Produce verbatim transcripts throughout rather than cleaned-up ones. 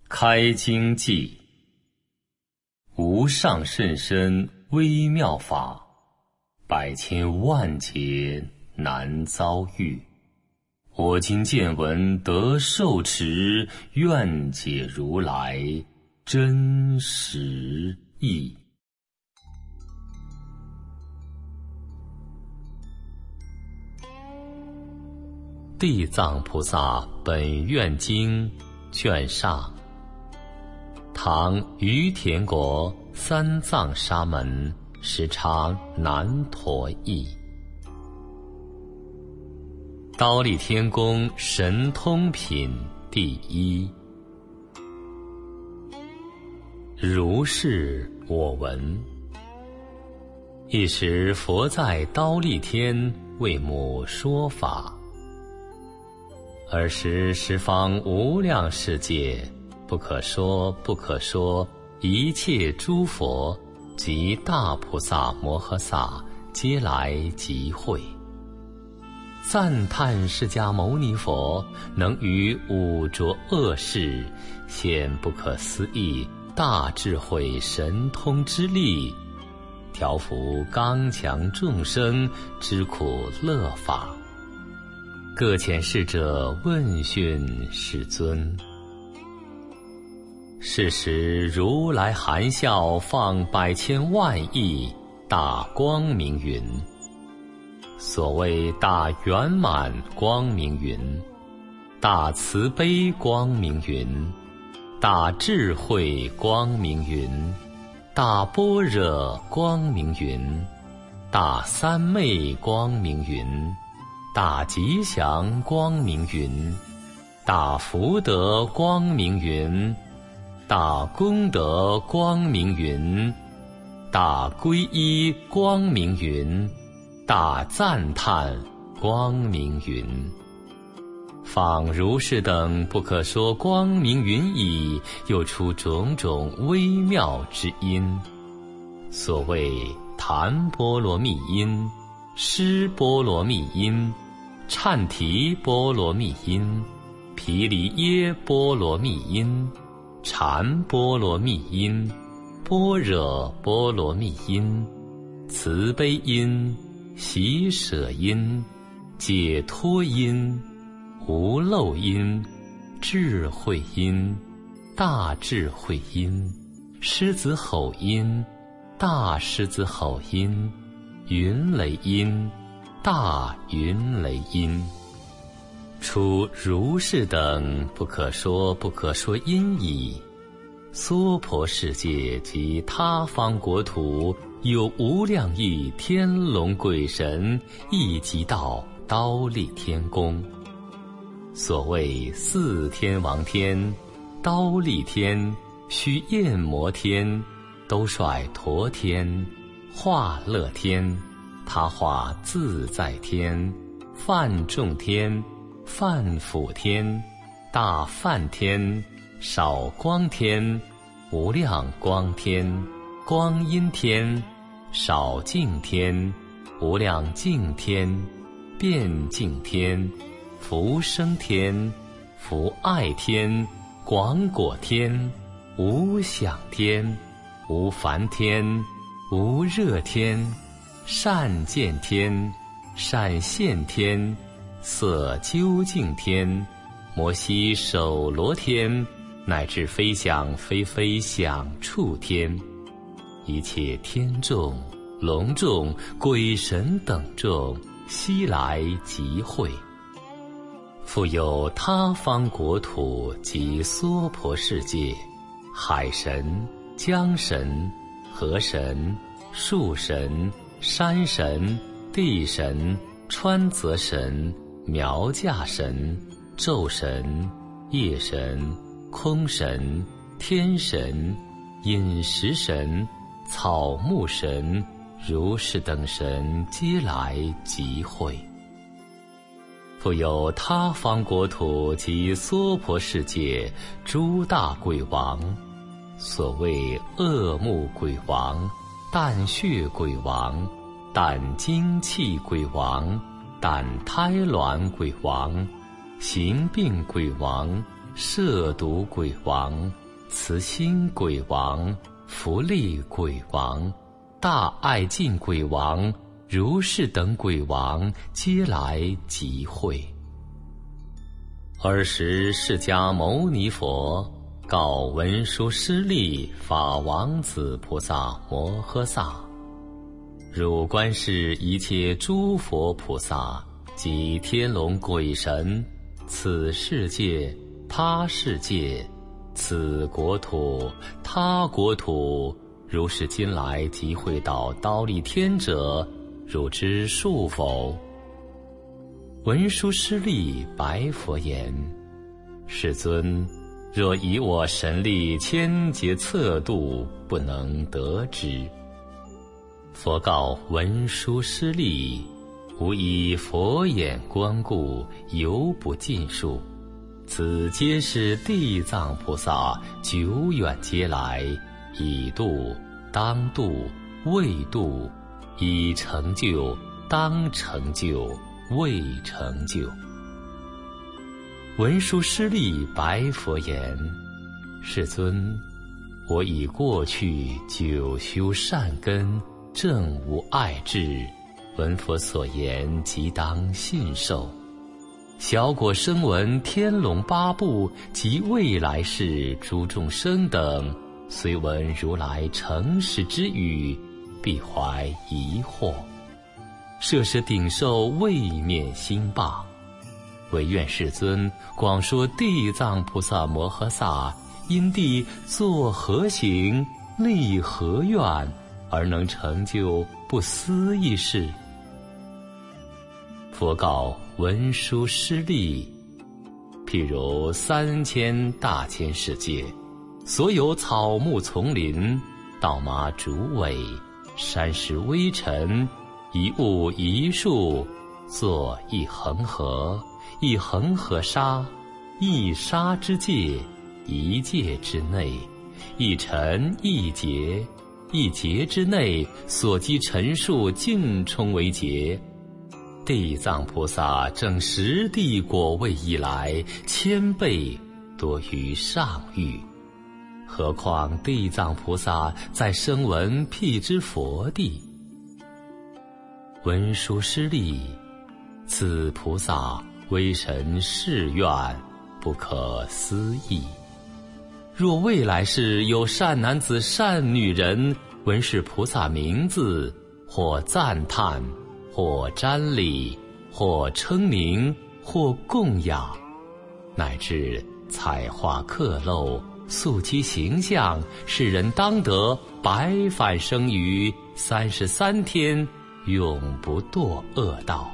开经记。无上甚深微妙法，百千万劫难遭遇。我今见闻得受持，愿解如来真实义。地藏菩萨本愿经卷上，唐于田国三藏沙门时常难陀译。忉利天宫神通品第一。如是我闻。一时佛在忉利天为母说法，尔时十方无量世界，不可说不可说一切诸佛及大菩萨摩诃萨皆来集会，赞叹释迦牟尼佛能于五浊恶世显不可思议大智慧神通之力，调伏刚强众生之苦乐法。各遣侍者问讯世尊。是时如来含笑放百千万亿大光明云。所谓大圆满光明云，大慈悲光明云，大智慧光明云，大般若光明云，大三昧光明云，大吉祥光明云，大福德光明云，大功德光明云，大皈依光明云，大赞叹光明云。仿如是等不可说光明云已，又出种种微妙之音。所谓檀波罗蜜音、尸波罗蜜音、忏提波罗蜜音、毗梨耶波罗蜜音、禅波罗蜜音、般若波罗蜜音、慈悲音、喜舍音、解脱音、无漏音、智慧音、大智慧音、狮子吼音、大狮子吼音、云雷音、大云雷音，出如是等不可说不可说音已。娑婆世界及他方国土，有无量亿天龙鬼神，亦即到忉利天宫。所谓四天王天、忉利天、须焰摩天、兜率陀天、化乐天、他化自在天、梵众天、梵辅天、大梵天、少光天、无量光天、光阴天、少净天、无量净天、遍净天、福生天、福爱天、广果天、无想天、无烦天、无热天、善见天、善现天、色究竟天、摩悉首罗天，乃至非想非非想处天，一切天众、龙众、鬼神等众悉来集会。复有他方国土及娑婆世界，海神、江神、河神、树神、山神、地神、川泽神、苗架神、昼神、夜神、空神、天神、饮食神、草木神，如是等神皆来集会。复有他方国土及娑婆世界诸大鬼王，所谓恶目鬼王、胆血鬼王、胆精气鬼王、胆胎卵鬼王、行病鬼王、 摄毒鬼王、慈心鬼王、福利鬼王、大爱敬鬼王、如是等鬼王皆来集会。尔时释迦牟尼佛告文殊师利法王子菩萨摩诃萨：汝观视一切诸佛菩萨及天龙鬼神，此世界他世界，此国土他国土，如是今来集会到忉利天者，汝知数否？文殊师利白佛言：世尊，若以我神力千劫测度，不能得之。佛告文殊师利：吾以佛眼观故，犹不尽数。此皆是地藏菩萨久远劫来，已度、当度、未度，已成就、当成就、未成就。文殊师利白佛言：世尊，我以过去久修善根，正无爱智，闻佛所言，即当信受。小果生闻天龙八部及未来世诸众生等，虽闻如来诚实之语，必怀疑惑，设施顶受位面心罢。唯愿世尊广说地藏菩萨摩诃萨因地作何行，立何愿，而能成就不思议事。佛告文殊师利：譬如三千大千世界，所有草木丛林、稻麻竹苇、山石微尘，一物一树，作一恒河，一恒河沙，一沙之界，一界之内，一尘一劫，一劫之内，所积尘数尽充为劫。地藏菩萨正十地果位以来，千倍多于上欲，何况地藏菩萨在声闻辟支佛地。文殊师利，此菩萨威神誓愿，不可思议。若未来世有善男子善女人，闻是菩萨名字，或赞叹，或瞻礼，或称名，或供养，乃至彩画刻镂，塑其形象，世人当得百返生于三十三天，永不堕恶道。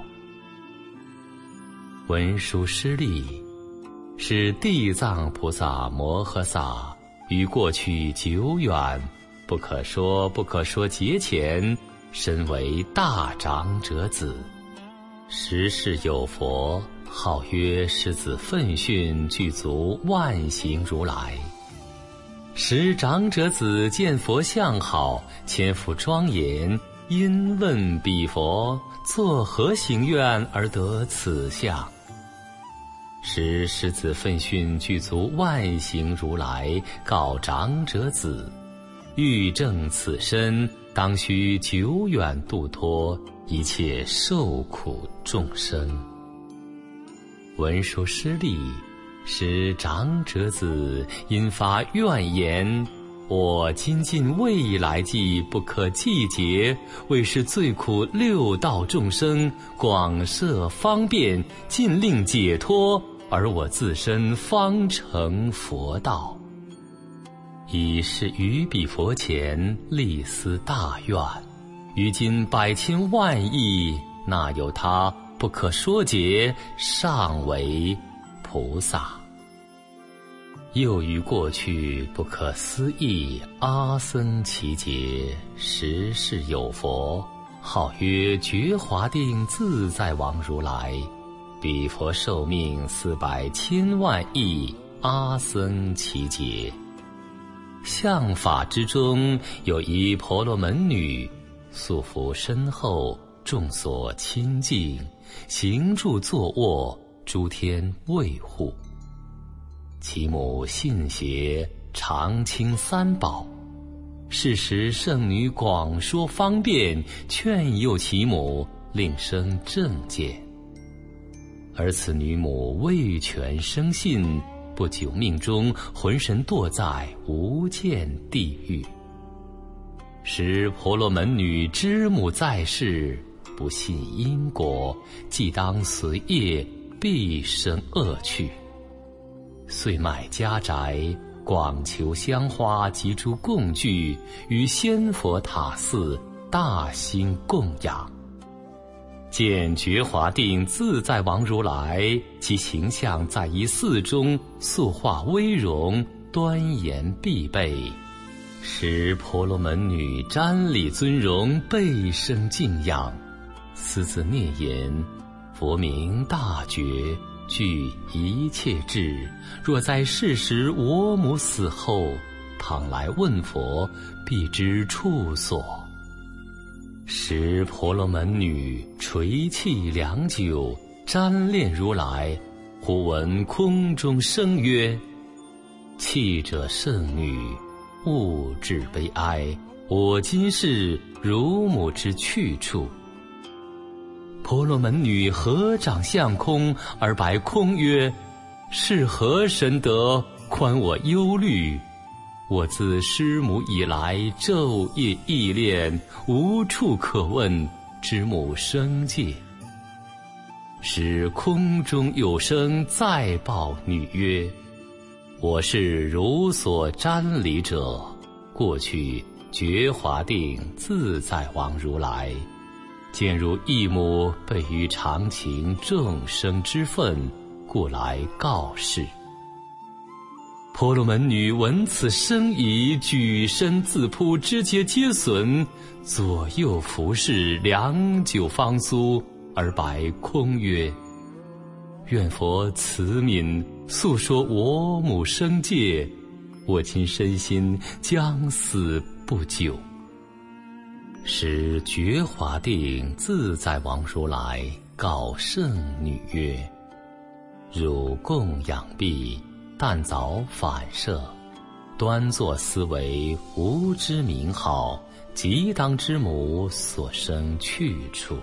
文殊师利，是地藏菩萨摩诃萨于过去久远，不可说不可说劫前，身为大长者子。时世有佛，号曰狮子奋训具足万行如来。时长者子见佛相好，千福庄严，因问彼佛：作何行愿而得此相？时狮子奋训具足万行如来告长者子：欲证此身，当须久远度脱一切受苦众生。文殊师利，使长者子因发愿言：我今尽未来际不可计劫，为是最苦六道众生，广设方便，尽令解脱，而我自身方成佛道。以是于彼佛前立思大愿，于今百千万亿，那有他不可说劫，尚为菩萨。又于过去不可思议阿僧祇劫，时世有佛，号曰觉华定自在王如来。彼佛寿命四百千万亿阿僧祇劫。相法之中有一婆罗门女，素服身后，众所亲近，行住坐卧，诸天卫护。 其母信邪，常轻三宝。是时圣女广说方便，劝诱其母，令生正见。而此女母未全生信，不久命中浑身堕在无间地狱。时婆罗门女知母在世，不信因果，既当随业，必生恶趣。遂卖家宅，广求香花及诸供具，于仙佛塔寺大兴供养。见觉华定自在王如来，其形象在一寺中，塑化威容，端严必备，使婆罗门女瞻礼尊容，倍生敬仰。私自念言：佛名大觉，具一切智，若在世时我母死后，倘来问佛，必知处所。时婆罗门女垂泣良久，瞻恋如来，忽闻空中声曰：泣者圣女，勿致悲哀，我今是汝母之去处。婆罗门女合掌向空，而白空曰：是何神德，宽我忧虑？我自师母以来，昼夜忆恋，无处可问，知母生界。时空中有声再报女曰：我是汝所瞻礼者，过去觉华定自在王如来，见汝异母备于常情众生之分，故来告示。婆罗门女闻此声已，举身自扑，肢节皆损，左右服侍，良久方苏，而白空曰：愿佛慈悯，诉说我母生界，我今身心将死不久。时觉华定自在王如来告圣女曰：汝供养毕，但早反射，端坐思维，无知名号，即当知母所生去处。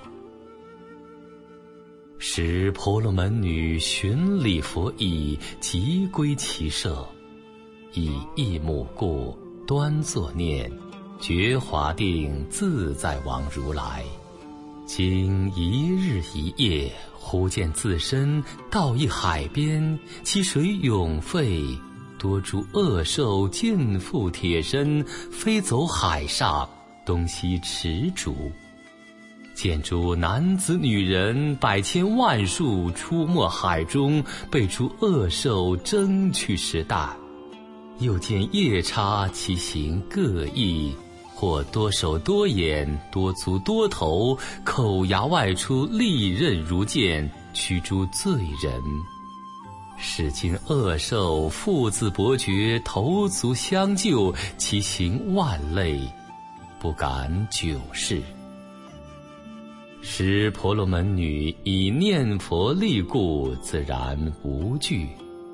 时婆罗门女寻礼佛意，即归其舍，以一母故，端坐念觉华定自在王如来。经一日一夜，忽见自身到一海边，其水涌沸，多诸恶兽尽附铁身，飞走海上，东西驰逐。见诸男子女人百千万数出没海中，被诸恶兽争取食啖。又见夜叉其形各异，或多手多眼，多足多头，口牙外出，利刃如剑，驱诸罪人。使今恶兽父子伯爵，头足相救，其形万类，不敢久视。时婆罗门女以念佛力故，自然无惧。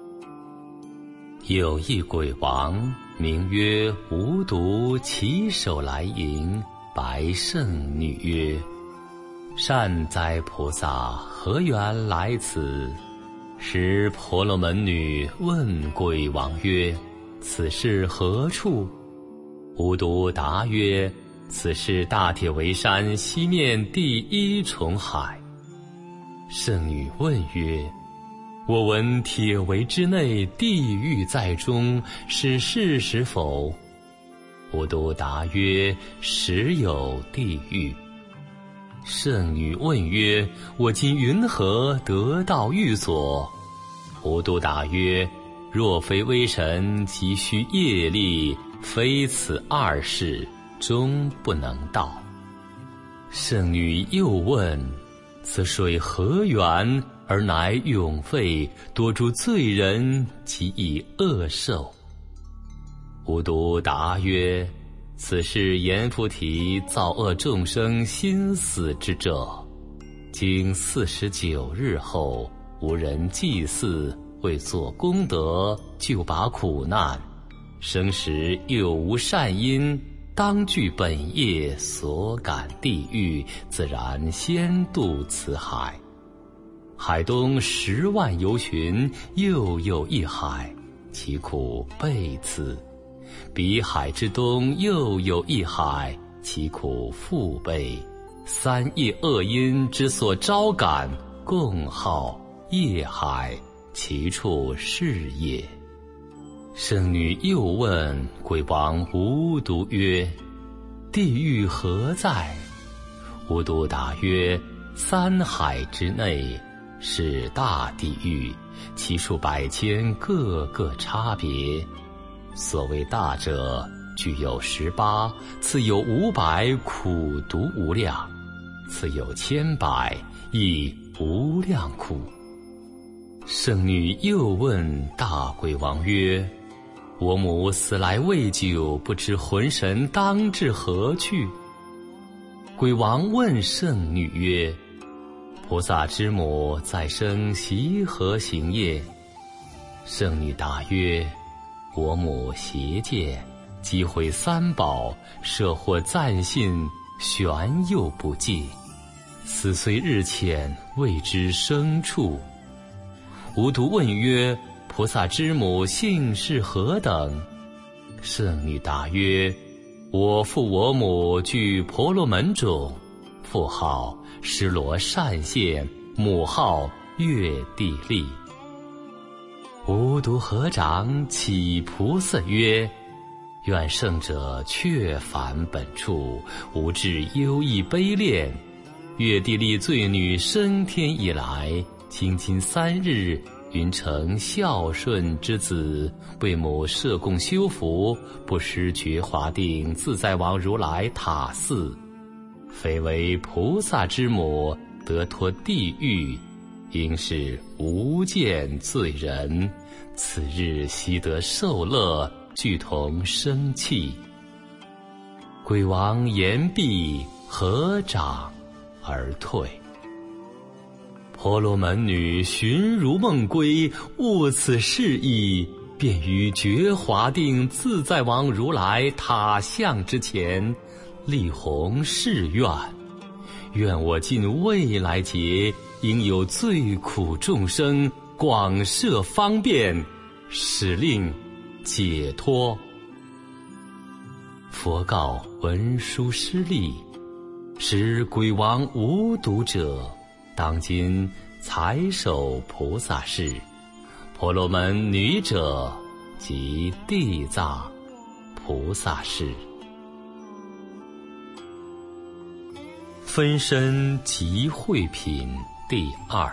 有一鬼王，名曰无毒，起手来迎，白圣女曰：善哉菩萨，何缘来此？时婆罗门女问鬼王曰：此是何处？无毒答曰：此是大铁围山西面第一重海。圣女问曰：我闻铁围之内，地狱在中，是事实否？无毒答曰：实有地狱。圣女问曰：我今云何得到寓所？无毒答曰：若非微尘，急需业力，非此二事，终不能到。圣女又问：此水何源，而乃涌沸，多诸罪人及以恶兽？无毒答曰：此是阎浮提造恶众生心死之者，经四十九日后，无人祭祀， 为做功德，救拔苦难，生时又无善因，当据本业所感地狱，自然先渡此海。海东十万由旬，又有一海，其苦倍次；彼海之东又有一海，其苦复倍。三业恶因之所招感，共号业海，其处是也。圣女又问鬼王无毒曰：地狱何在？无毒答曰：三海之内，是大地狱，其数百千，各个差别。所谓大者，具有十八，次有五百，苦毒无量；次有千百，亦无量苦。圣女又问大鬼王曰：我母死来未久，不知魂神当至何去？鬼王问圣女曰：菩萨之母再生习何行业？圣女答曰：我母邪见，击毁三宝，摄获暂信，玄又不戒，此虽日浅，未知生处。无毒问曰：菩萨之母姓氏何等？圣女答曰：我父我母具婆罗门种，父号施罗善现，母号月地利。无毒合掌起菩萨曰：愿圣者却返本处，无至忧异悲恋。月地利罪女升天以来，精进三日，云成孝顺之子，为母设供修福，不失觉华定自在王如来塔寺。非为菩萨之母，得脱地狱，应是无间罪人。此日悉得受乐，俱同生气。鬼王言毕，合掌而退。婆罗门女寻如梦归，悟此事意，便于觉华定自在王如来塔像之前，立弘誓愿：愿我尽未来劫，应有最苦众生，广设方便，使令解脱。佛告文殊师利：使鬼王无毒者，当今才守菩萨事；婆罗门女者，即地藏菩萨事。分身集会品第二。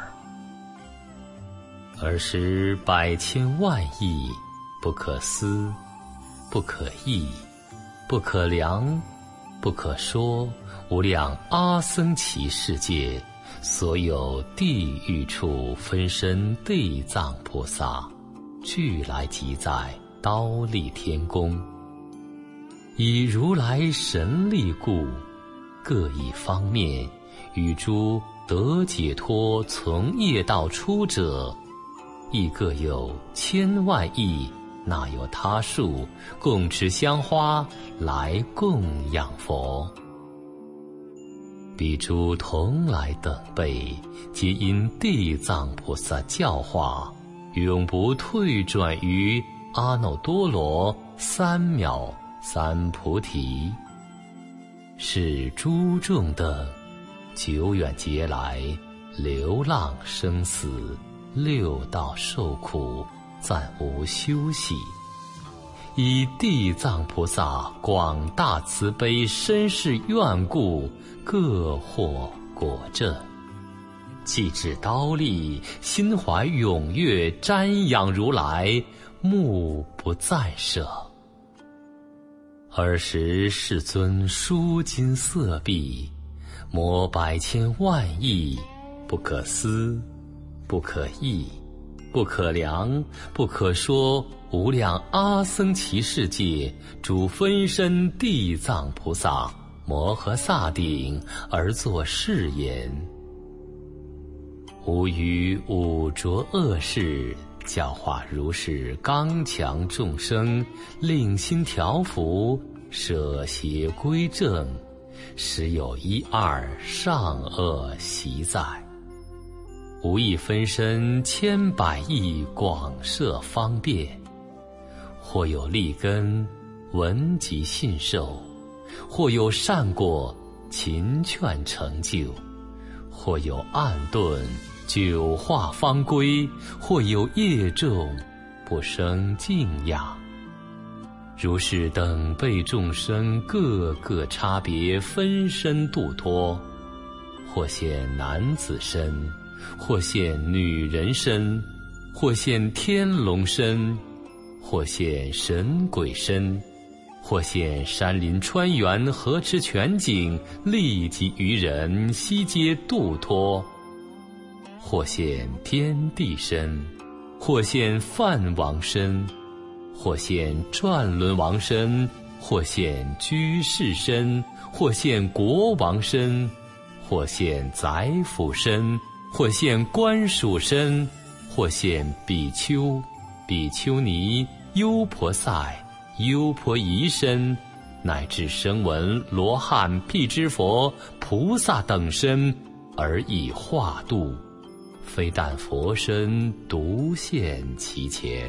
尔时百千万亿，不可思，不可议，不可量，不可说，无量阿僧祇世界，所有地狱处分身地藏菩萨，俱来集在忉利天宫。以如来神力故，各一方面，与诸得解脱从业道出者，亦各有千万亿，那有他数，共持香花来供养佛。彼诸同来等辈，皆因地藏菩萨教化，永不退转于阿耨多罗三藐三菩提。是诸众等久远劫来，流浪生死，六道受苦，暂无休息。以地藏菩萨广大慈悲，深世愿故，各获果证。既至忉利，心怀踊跃，瞻仰如来，目不暂舍。尔时世尊舒金色臂，摩百千万亿，不可思，不可议，不可量，不可说，无量阿僧祇世界，诸分身地藏菩萨摩诃萨顶，而作是言：吾于五浊恶世， 教化如是刚强众生，令心调伏，舍邪归正，时有一二上恶习在。无益分身千百亿，广设方便。或有利根，闻及信受；或有善果，勤劝成就；或有暗遁，九化方归；或有业重，不生敬仰。如是等辈众生，各个差别分身度脱，或现男子身，或现女人身，或现天龙身，或现神鬼身，或现山林川原河池泉井，利己于人，悉皆度脱；或现天地身，或现梵王身，或现转轮王身，或现居士身，或现国王身，或现宰辅身，或现官属身，或现比丘、比丘尼、优婆塞、优婆夷身，乃至声闻、罗汉、辟支佛、菩萨等身，而以化度，非但佛身独现其前。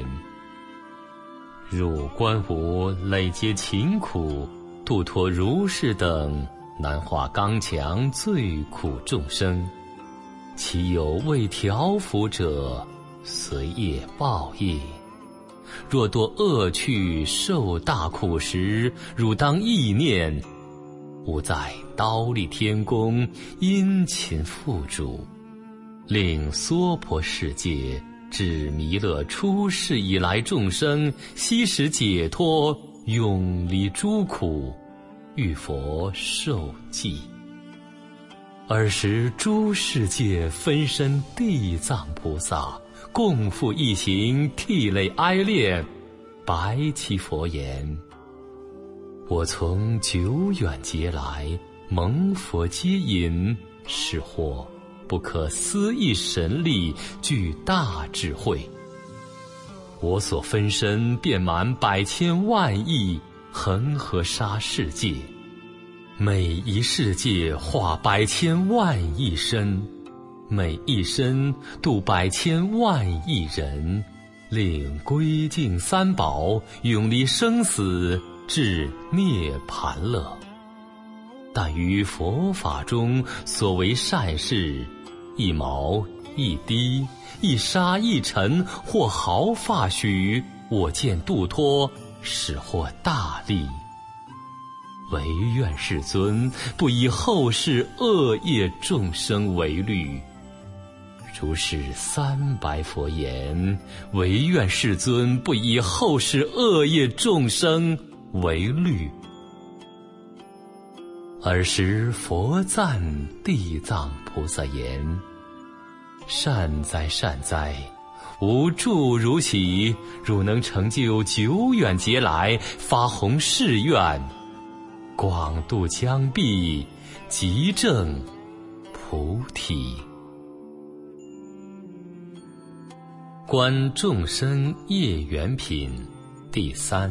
汝观吾累劫勤苦，度脱如是等难化刚强最苦众生，其有未调伏者，随业报应。若堕恶趣，受大苦时，汝当忆念：吾在忉利天宫，殷勤付嘱，令娑婆世界至弥勒出世以来众生悉时解脱，永离诸苦，欲佛受记。尔时诸世界分身地藏菩萨，共赴一行，涕泪哀恋，白其佛言：我从久远劫来，蒙佛接引，是获不可思议神力，具大智慧。我所分身遍满百千万亿，恒河沙世界，每一世界化百千万亿身，每一身度百千万亿人，令归敬三宝，永离生死，至涅盘乐。但于佛法中所为善事，一毛一滴，一沙一尘，或毫发许，我见度脱，始获大利。唯愿世尊不以后世恶业众生为虑。如是三白佛言：唯愿世尊不以后世恶业众生为虑。尔时佛赞地藏菩萨言：善哉善哉，吾祝如喜，汝能成就久远劫来发弘誓愿，广度疆壁，极证菩提。观众生业缘品第三。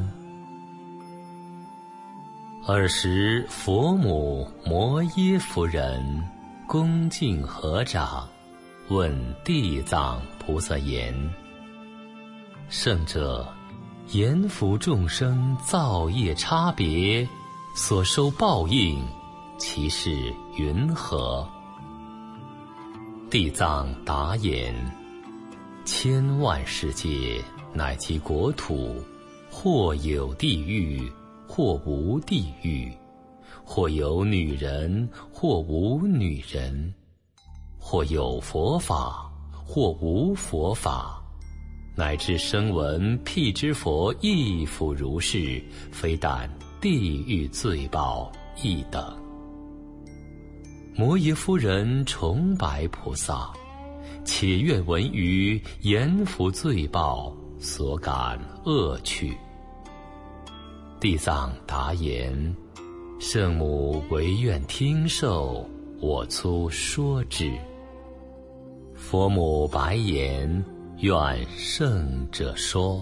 尔时佛母摩耶夫人恭敬合掌，问地藏菩萨言：圣者，言福众生造业差别，所受报应，其事云何？地藏答言：千万世界乃其国土，或有地狱，或无地狱，或有女人，或无女人，或有佛法，或无佛法，乃至声闻辟支佛亦复如是，非但地狱罪报一等。摩耶夫人崇拜菩萨，且愿闻于言福罪报所感恶趣。地藏答言：圣母唯愿听受，我粗说之。佛母白言： 愿圣者说。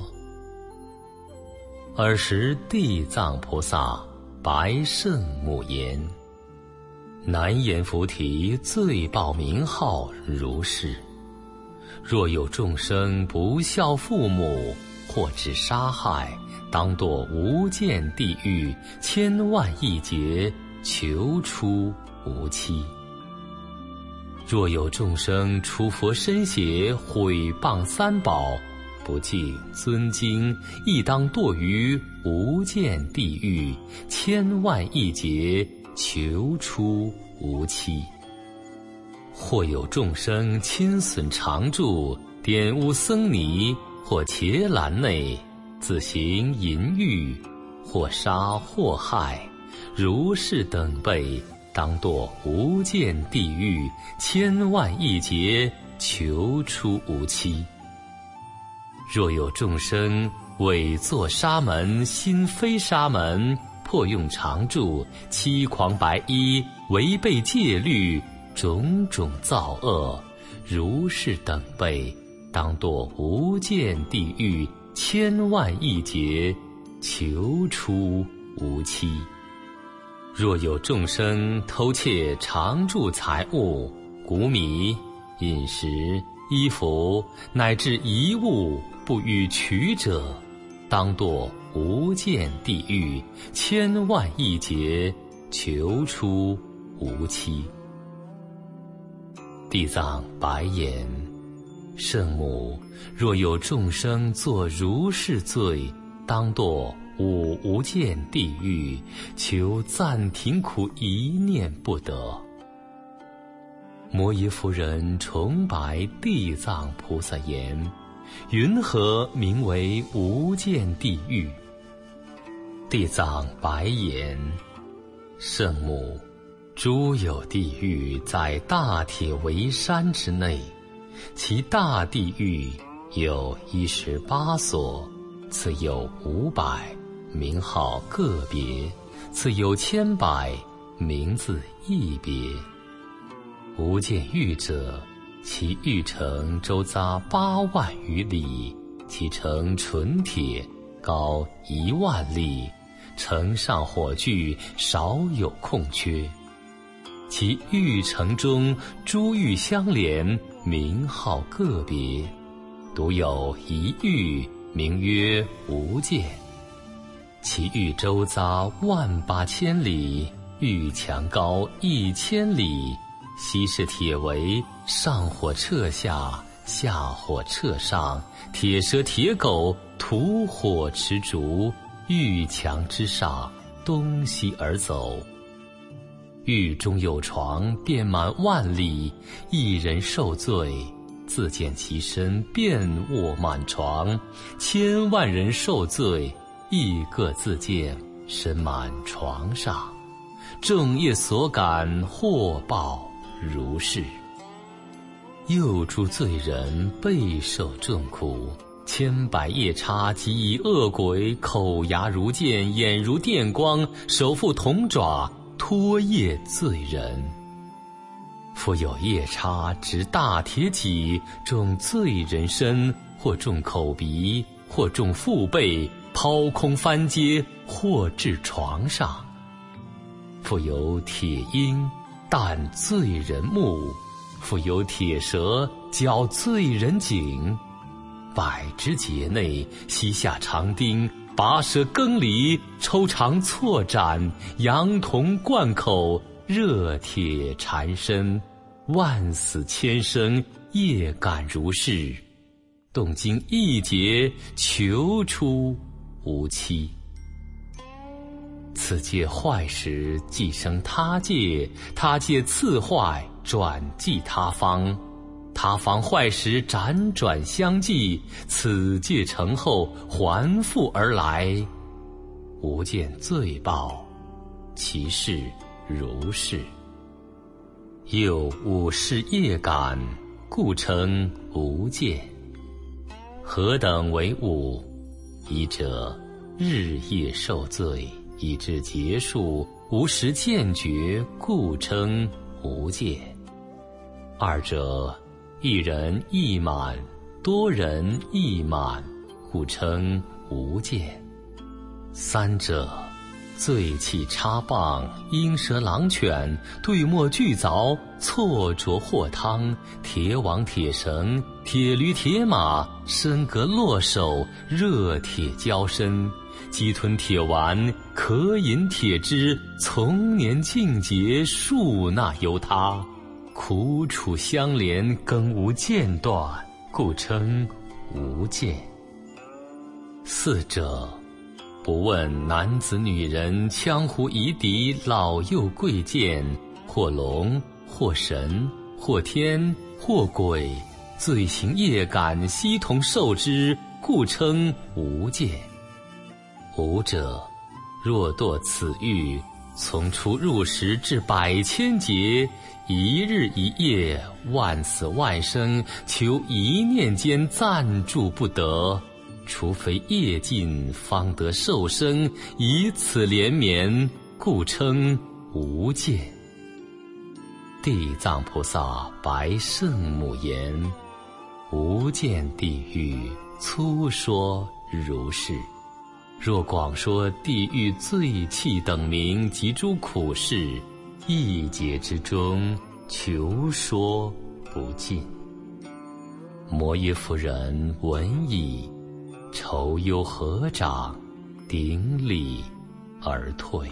尔时地藏菩萨白圣母言：南阎浮提罪报名号如是。若有众生不孝父母，或致杀害，当堕无间地狱千万亿劫，求出无期。若有众生出佛身邪，毁谤三宝，不敬尊经，亦当堕于无间地狱千万亿劫，求出无期。或有众生侵损常住，玷污僧尼或伽蓝内，自行淫欲，或杀或害，如是等辈，当堕无间地狱千万亿劫，求出无期。若有众生伪作沙门，心非沙门，破用常住，欺诳白衣，违背戒律，种种造恶，如是等辈，当堕无间地狱千万亿劫，求出无期。若有众生偷窃常住财物，谷米、饮食、衣服，乃至遗物，不予取者，当堕无间地狱千万亿劫，求出无期。地藏白言：圣母，若有众生作如是罪，当堕五无间地狱，求暂停苦一念不得。摩耶夫人重白地藏菩萨言：云何名为无间地狱？地藏白言：圣母，诸有地狱在大铁围山之内，其大地狱有一十八所，此有五百，名号个别；此有千百，名字一别。无间狱者，其狱城周匝八万余里，其城纯铁，高一万里，城上火炬，少有空缺。其狱城中诸狱相连，名号个别，独有一狱，名曰无间。其狱周匝万八千里，狱墙高一千里，悉是铁围，上火彻下，下火彻上，铁蛇铁狗，吐火持烛，狱墙之上，东西而走。狱中有床，遍满万里，一人受罪，自见其身，便卧满床；千万人受罪，一个自见身满床上。正业所感，祸报如是。又诸罪人备受重苦，千百夜叉及以恶鬼，口牙如剑，眼如电光，手负铜爪，拖曳罪人。复有夜叉执大铁戟，中罪人身，或中口鼻，或中腹背，抛空翻阶，或至床上。复有铁鹰弹罪人目，复有铁蛇绞罪人颈。百之节内，膝下长钉，拔舌更离，抽肠错斩，羊铜贯口，热铁缠身，万死千生，业感如是。动经一劫，求出无期。此界坏时，即生他界，他界次坏，转继他方。他方坏时，辗转相继，此界成后，还复而来。无间罪报，其事如是。又五世业感，故称无间。何等为五？一者，日夜受罪，以至结束，无时见觉，故称无间。二者，一人一满， 多人亦满，故称无间。三者，醉气插棒，鹰蛇狼犬，对墨俱凿，错着货汤，铁网铁绳，铁驴铁马，身革落手，热铁交身，鸡吞铁丸，渴饮铁汁，从年尽节，数纳由他，苦楚相连，更无间断，故称无间。四者，不问男子女人，羌胡夷狄，老幼贵贱，或龙，或神，或天，或鬼，罪行业感，悉同受之，故称无间。无者，若堕此狱，从出入食至百千劫，一日一夜，万死万生，求一念间暂住不得，除非业尽，方得受生，以此连绵，故称无间。地藏菩萨白圣母言：无间地狱，粗说如是。若广说地狱罪气等名及诸苦事，一劫之中，求说不尽。摩耶夫人闻已，愁忧合掌，顶礼而退。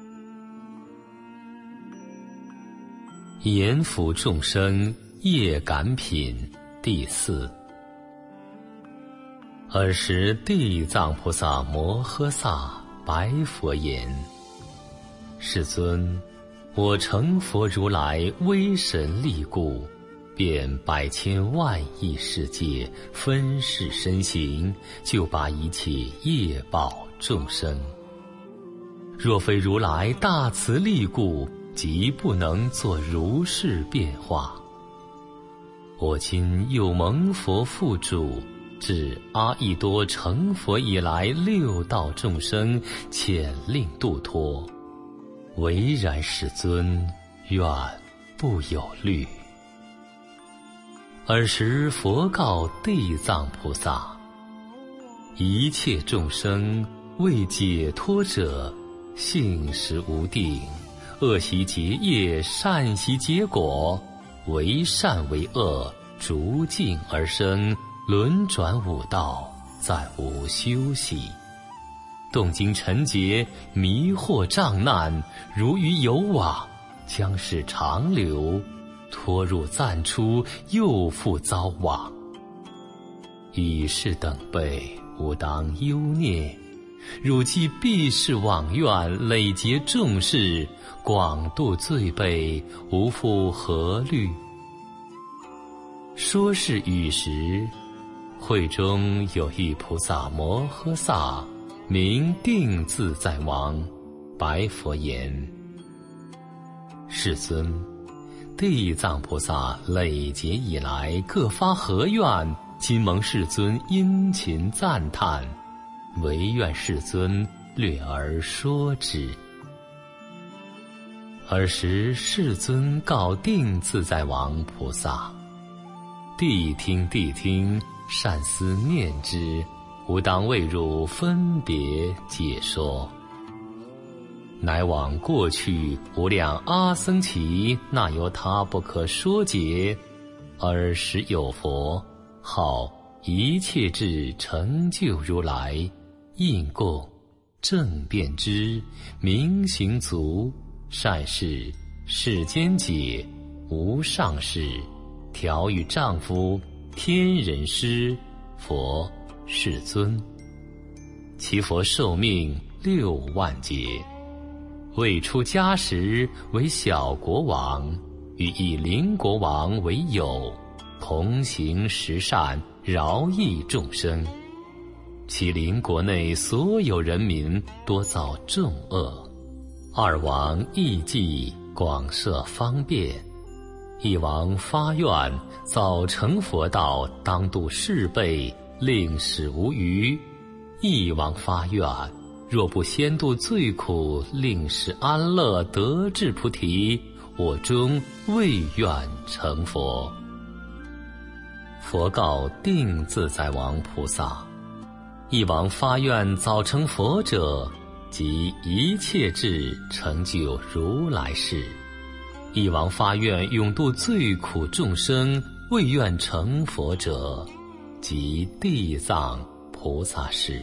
阎浮众生业感品第四。尔时地藏菩萨摩诃萨白佛言：世尊，我成佛如来威神力故，遍百千万亿世界，分世身形，就拔一切业报众生。若非如来大慈力故，即不能作如是变化。我今又蒙佛付嘱，自阿逸多成佛以来，六道众生遣令度脱，唯然世尊愿不有虑。尔时佛告地藏菩萨：一切众生为解脱者，性实无定，恶习结业，善习结果，为善为恶，逐境而生，轮转五道，再无休息。动经尘劫，迷惑障难，如鱼有网，将是长流，脱入暂出，又复遭网。以是等辈，吾当忧念。汝既必是妄愿，累劫众事，广度罪辈，无复何虑？说是语时，会中有一菩萨摩诃萨，名定自在王，白佛言：世尊，地藏菩萨累劫以来，各发何愿？今蒙世尊殷勤赞叹，唯愿世尊略而说之。尔时世尊告定自在王菩萨：谛听谛听，善思念之，吾当为汝分别解说。乃往过去无量阿僧祇那由他不可说解，尔时有佛号一切智成就如来，应供正遍知，明行足，善事世间解，无上士，调御丈夫，天人师，佛世尊。其佛寿命六万劫，未出家时为小国王，与一邻国王为友，同行十善，饶益众生。其邻国内所有人民多造众恶，二王义济，广设方便。一王发愿，早成佛道，当度世辈，令使无余。一王发愿，若不先度罪苦，令使安乐，得至菩提，我终未愿成佛。 佛告定自在王菩萨：一王发愿早成佛者，即一切智成就如来事；一王发愿永度最苦众生，未愿成佛者，即地藏菩萨事。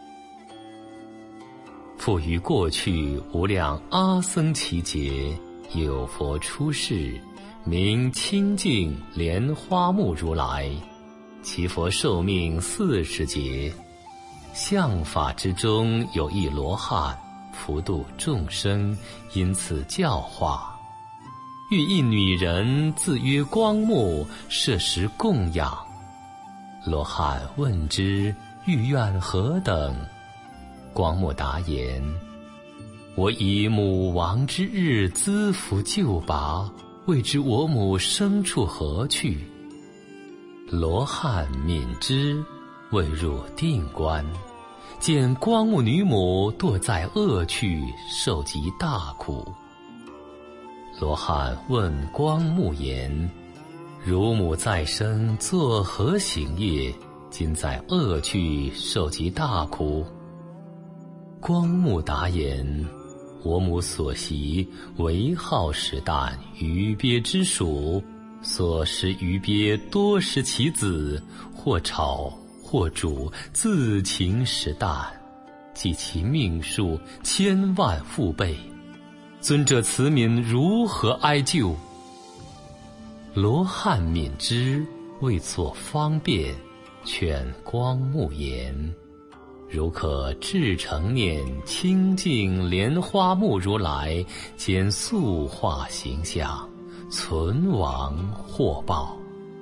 复于过去无量阿僧祇劫，有佛出世，名清净莲花目如来，其佛寿命四十劫。相法之中有一罗汉，普度众生，因此教化。欲一女人，自曰光目，设食供养。罗汉问之，欲愿何等？光目答言：我以母亡之日资福救拔，未知我母生处何去？罗汉悯之，未入定观，见光目女母堕在恶趣，受极大苦。罗汉问光目言：汝母再生作何行业，今在恶趣受极大苦？光目答言：我母所习为好食啖鱼鳖之属，所食鱼鳖多食其子，或炒或煮，自情食啖，计其命数千万复倍。尊者慈悯如何哀救？罗汉悯之，为作方便，劝光目言：如可至诚念清净莲花目如来，兼塑化形象，存亡获报。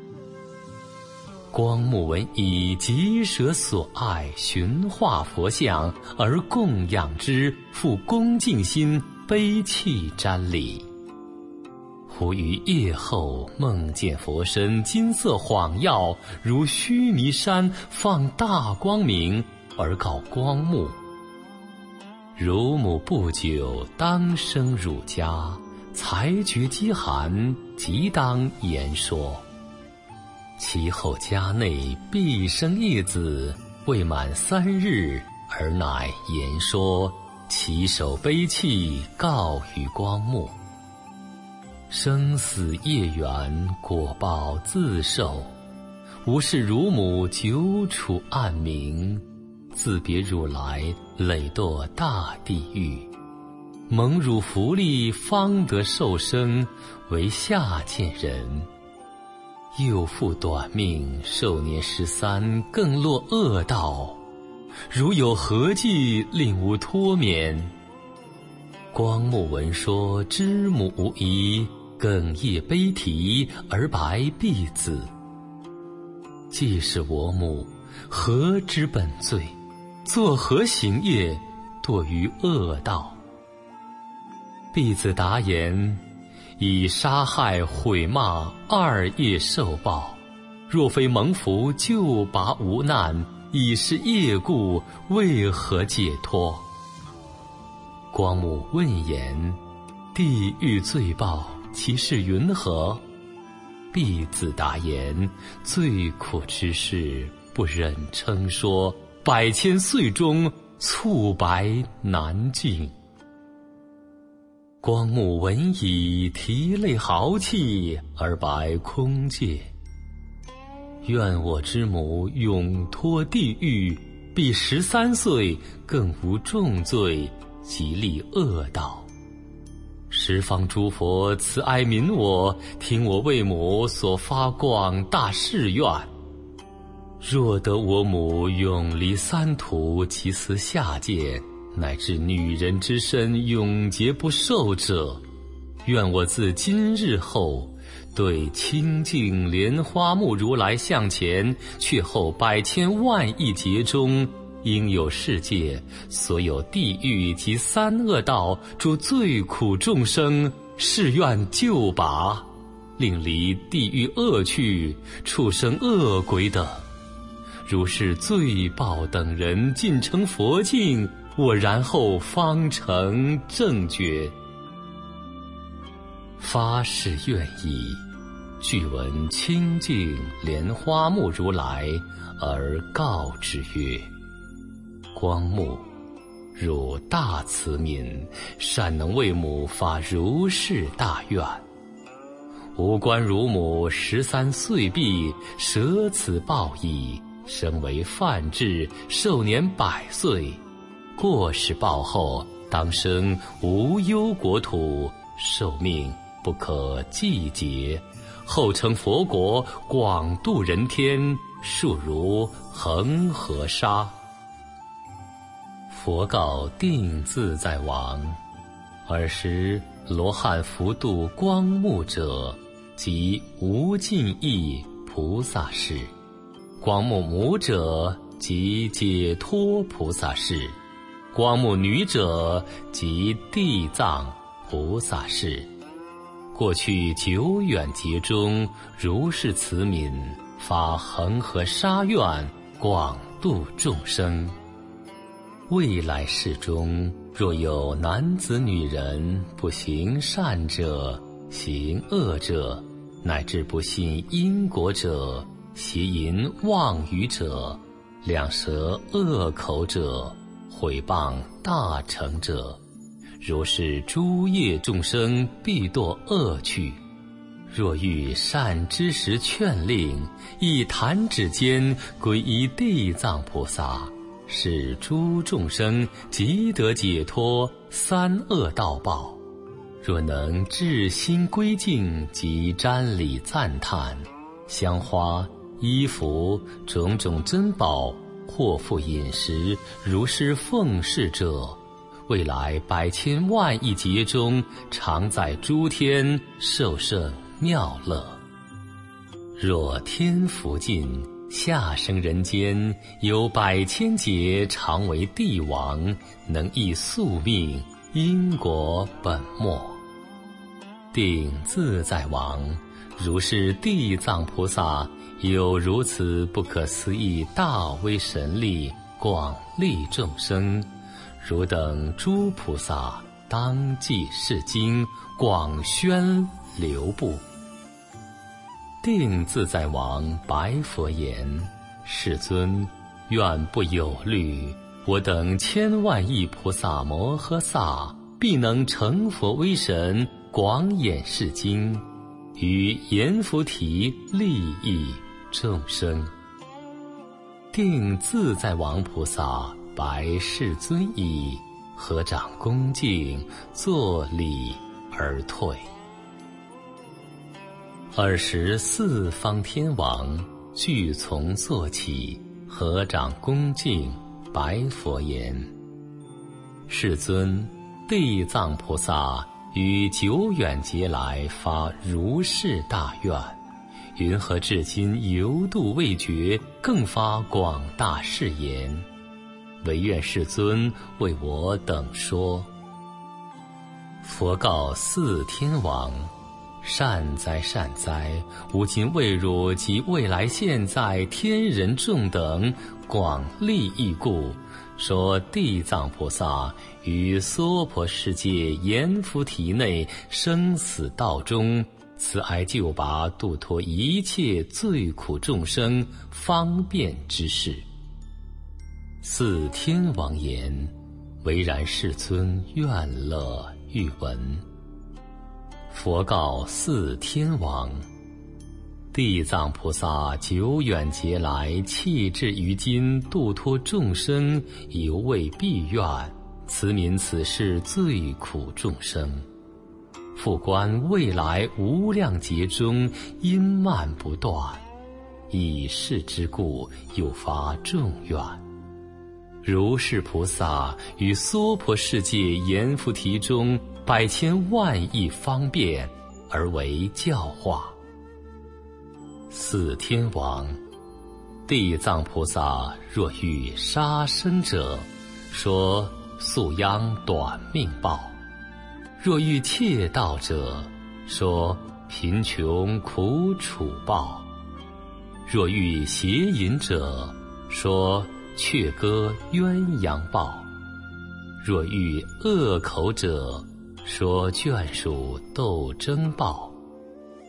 光目闻以即舍所爱，寻化佛像而供养之，复恭敬心，悲泣瞻礼。忽于夜后梦见佛身金色晃耀，如须弥山放大光明，而告光目：汝母不久当生汝家，才觉饥寒，即当言说。其后家内必生一子，未满三日，而乃言说，其手悲泣，告于光目：生死业缘，果报自受。吾视汝母久处暗冥，自别如来，累堕大地狱。蒙汝福利，方得受生，为下贱人。又复短命，寿年十三，更落恶道。如有何计，令吾脱免？光目闻说，知母无疑，哽咽悲啼，而白婢子：既是我母，何知本罪？作何行业，堕于恶道？婢子答言：以杀害毁骂二业受报，若非蒙福救拔无难，已是业故，为何解脱？光目问言：地狱罪报，其事云何？婢子答言：最苦之事，不忍称说，百千岁中，促白难尽。光目闻已，涕泪豪气，而白空界：愿我之母永脱地狱，必十三岁，更无重罪，即立恶道。十方诸佛慈哀悯我，听我为母所发广大誓愿。若得我母永离三途，其死下界，乃至女人之身永劫不受者，愿我自今日后，对清净莲花目如来向前，却后百千万亿劫中，应有世界所有地狱及三恶道诸最苦众生，誓愿救拔，令离地狱恶趣，畜生恶鬼等。如是罪报等人尽成佛境，我然后方成正觉。发誓愿已， 具闻清净莲花目如来，而告之曰：光目，汝大慈悯，善能为母发如是大愿。吾观汝母十三岁毕，舍此报矣，生为梵志，寿年百岁。过世报后，当生无忧国土，寿命不可计劫。后成佛国，广度人天，数如恒河沙。佛告定自在王：尔时罗汉福度光目者，即无尽意菩萨事；光目母者，即解脱菩萨事；光目女者，即地藏菩萨事。过去久远劫中，如是慈悯，发恒河沙愿，广度众生。未来世中，若有男子女人不行善者，行恶者，乃至不信因果者，邪淫妄语者，两舌恶口者，毁谤大乘者，如是诸业众生必堕恶趣。若遇善知识劝令，一弹指间皈依地藏菩萨，使诸众生即得解脱三恶道报。若能至心归敬及瞻礼赞叹，香花衣服种种珍宝，或复饮食，如是奉事者，未来百千万亿劫中，常在诸天受胜妙乐。若天福尽，下生人间，有百千劫，常为帝王，能益宿命，因果本末。定自在王，如是地藏菩萨，有如此不可思议大威神力，广利众生。汝等诸菩萨，当记是经，广宣流布。定自在王白佛言：世尊，愿不有虑，我等千万亿菩萨摩诃萨，必能成佛威神，广演是经，于阎浮提利益众生。定自在王菩萨白世尊已，合掌恭敬，作礼而退。尔时四方天王俱从坐起，合掌恭敬，白佛言：世尊，地藏菩萨于久远劫来发如是大愿，云何至今犹度未决，更发广大誓言？唯愿世尊为我等说。佛告四天王：善哉善哉，吾今为汝及未来现在天人众等广利益故，说地藏菩萨于娑婆世界阎浮提内生死道中，慈哀救拔度脱一切罪苦众生方便之事。四天王言：唯然世尊愿乐欲闻。佛告四天王：地藏菩萨久远劫来弃智于今，度脱众生，犹未毕愿，慈悯此世最苦众生。复观未来无量劫中，因慢不断，以是之故，又发众愿。如是菩萨于娑婆世界阎浮提中，百千万亿方便，而为教化。四天王：地藏菩萨若遇杀生者，说宿殃短命报；若遇窃盗者，说贫穷苦楚报；若遇邪淫者，说却歌鸳鸯报；若遇恶口者，说眷属斗争报；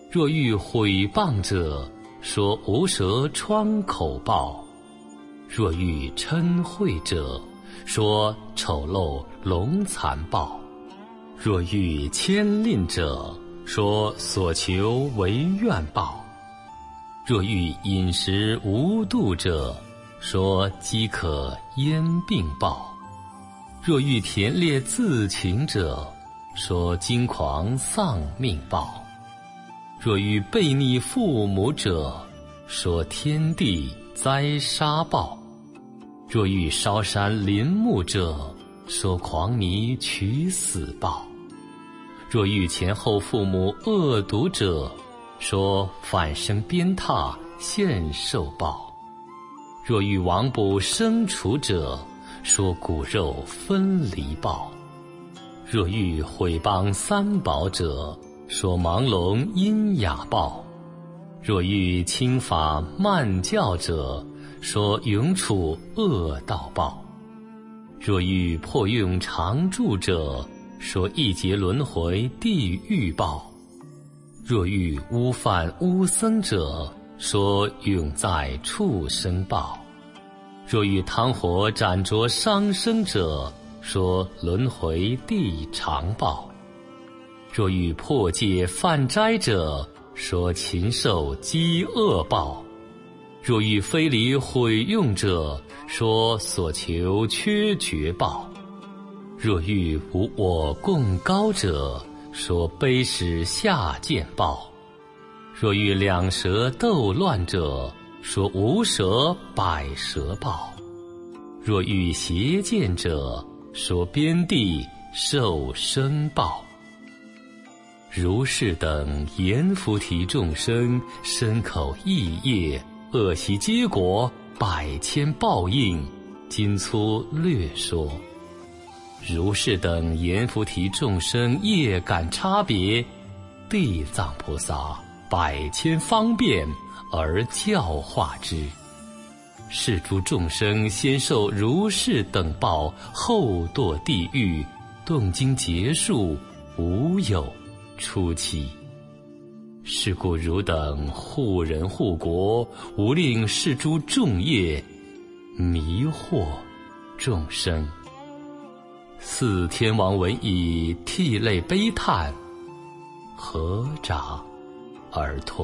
若遇毁谤者，说无舌疮口暴；若遇嗔恚者，说丑陋龙残暴；若遇牵令者，说所求为愿报；若遇饮食无度者，说饥渴咽病报；若遇田猎自情者，说惊狂丧命报；若遇悖逆父母者，说天地灾杀报；若遇烧山林木者，说狂迷取死报；若遇前后父母恶毒者，说反生鞭挞现受报；若遇亡卜生除者，说骨肉分离报；若遇毁谤三宝者，说盲聋阴哑报；若遇轻法慢教者，说永处恶道报；若遇破用常住者，说一劫轮回地狱报；若遇污犯污僧者，说永在畜生报；若遇汤火斩灼伤生者，说轮回地常报；若遇破戒犯斋者，说禽兽饥饿报；若遇非礼毁用者，说所求缺绝报；若遇无我共高者，说卑使下贱报；若遇两舌斗乱者，说无舌百舌报；若遇邪见者，说边地受生报。如是等阎浮提众生，身口意业，恶习结果，百千报应，今粗略说。如是等阎浮提众生业感差别，地藏菩萨百千方便而教化之。是诸众生先受如是等报，后堕地狱，动经结束，无有出期。是故汝等护人护国，无令是诸众业迷惑众生。四天王闻已，涕泪悲叹，合掌而退。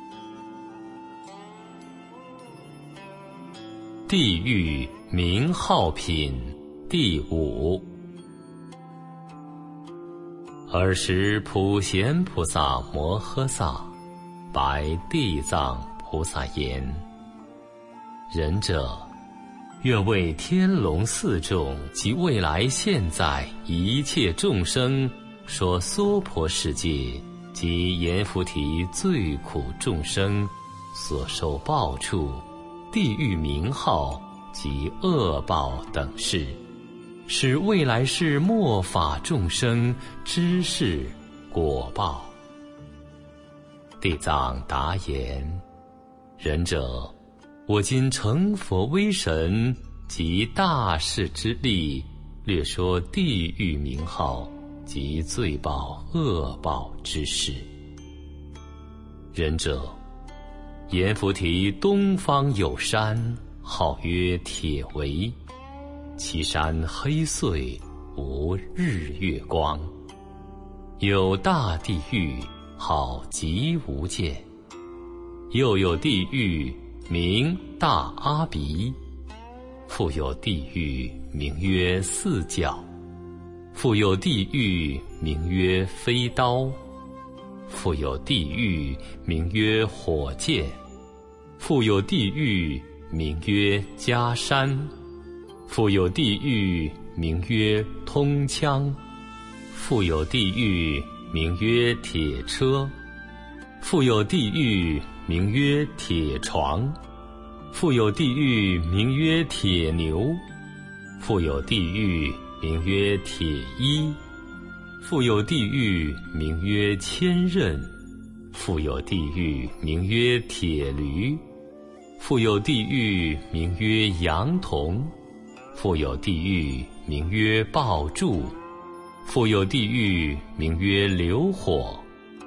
地狱名号品第五。尔时普贤菩萨摩诃萨白地藏菩萨言：仁者，愿为天龙四众及未来现在一切众生，说娑婆世界及阎浮提最苦众生所受报处、地狱名号及恶报等事，使未来世末法众生知是果报。地藏答言：仁者，我今成佛威神及大士之力，略说地狱名号及罪报恶报之事。仁者，阎浮提东方有山，号曰铁围，其山黑邃，无日月光。有大地狱，号极无间。又有地狱名大阿鼻，复有地狱名曰四角，复有地狱名曰飞刀，复有地狱名曰火箭，复有地狱名曰迦山，复有地狱名曰通枪，复有地狱名曰铁车，复有地狱名曰铁床，复有地狱名曰铁牛，复有地狱名曰铁衣，复有地狱名曰千仞，复有地狱名曰铁驴，复有地狱名曰羊童，复有地狱名曰爆柱，复有地狱名曰流火，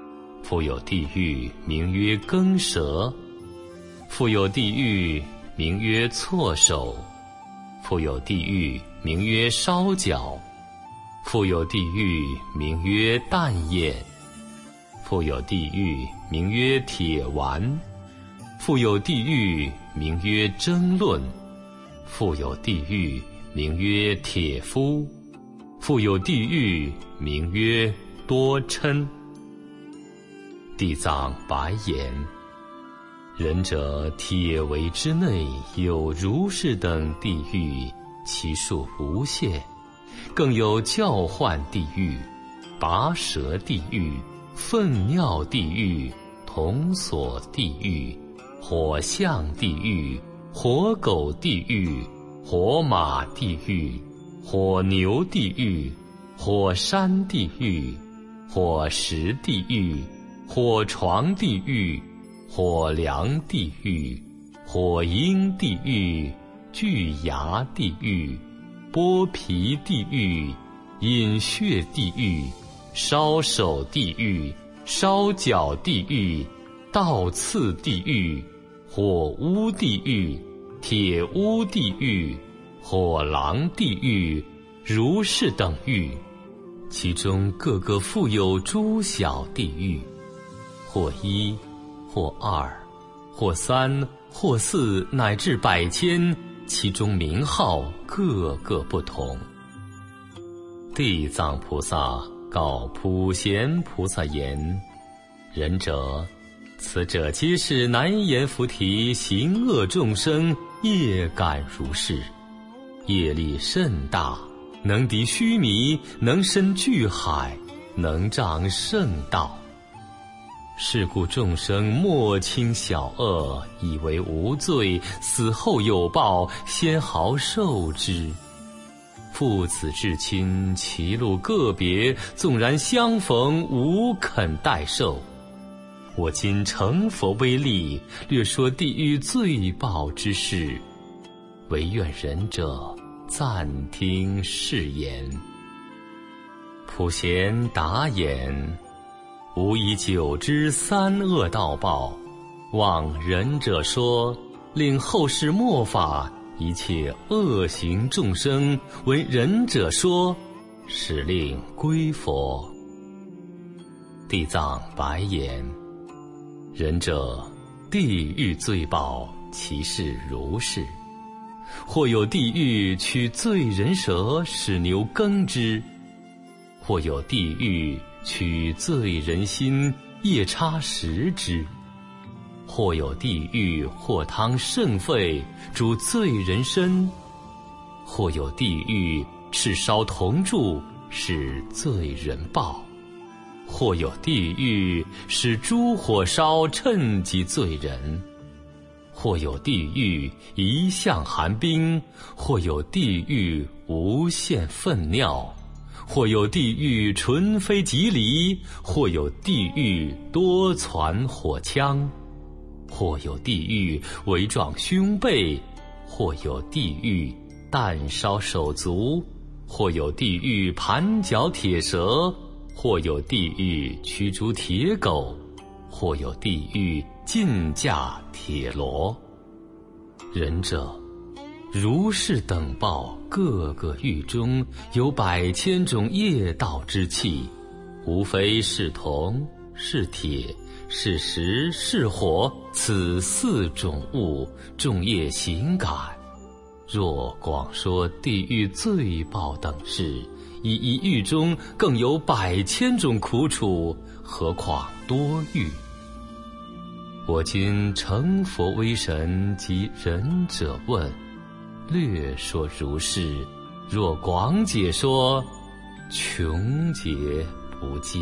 复有地狱名曰耕舌，复有地狱名曰错手，复有地狱名曰烧脚，复有地狱名曰淡咽，复有地狱名曰铁丸，复有地狱名曰争论，复有地狱名曰铁夫，复有地狱名曰多嗔。地藏白言：仁者，铁围之内有如是等地狱，其数无限，更有叫唤地狱、拔舌地狱、粪尿地狱、铜锁地狱、火象地狱、火狗地狱、火马地狱、火牛地狱、火山地狱、火石地狱、火床地狱、火梁地狱、火鹰地狱、巨牙地狱、剥皮地狱、饮血地狱、烧手地狱、烧脚地狱、倒刺地狱、火屋地狱、铁屋地狱、火狼地狱，如是等狱，其中各个复有诸小地狱，或一，或二，或三，或四，乃至百千，其中名号各个不同。地藏菩萨告普贤菩萨言：仁者，此者皆是难言菩提行恶众生业感如是，业力甚大，能敌须弥，能深巨海，能障圣道。是故众生莫轻小恶，以为无罪，死后有报，先毫受之。父子至亲，其路个别，纵然相逢，无肯代受。我今成佛威力，略说地狱罪报之事，唯愿仁者暂听是言。普贤答言：吾以久之三恶道报，望仁者说，令后世末法一切恶行众生闻仁者说，使令归佛。地藏白言：仁者，地狱罪报其事如是。或有地狱取罪人舌使牛耕之，或有地狱取罪人心夜叉食之，或有地狱或汤肾肺煮罪人身，或有地狱赤烧铜柱使罪人报，或有地狱使诸火烧趁及罪人，或有地狱一向寒冰，或有地狱无限粪尿，或有地狱纯非即离，或有地狱多攒火枪，或有地狱围撞胸背，或有地狱弹烧手足，或有地狱盘绞铁蛇，或有地狱驱逐铁狗，或有地狱禁驾铁罗。仁者，如是等报，各个狱中有百千种业道之气，无非是铜、是铁、是石、是火，此四种物，众业行感。若广说地狱罪报等事，一一狱中更有百千种苦楚，何况多狱？我今成佛威神及仁者问，略说如是，若广解说，穷解不尽。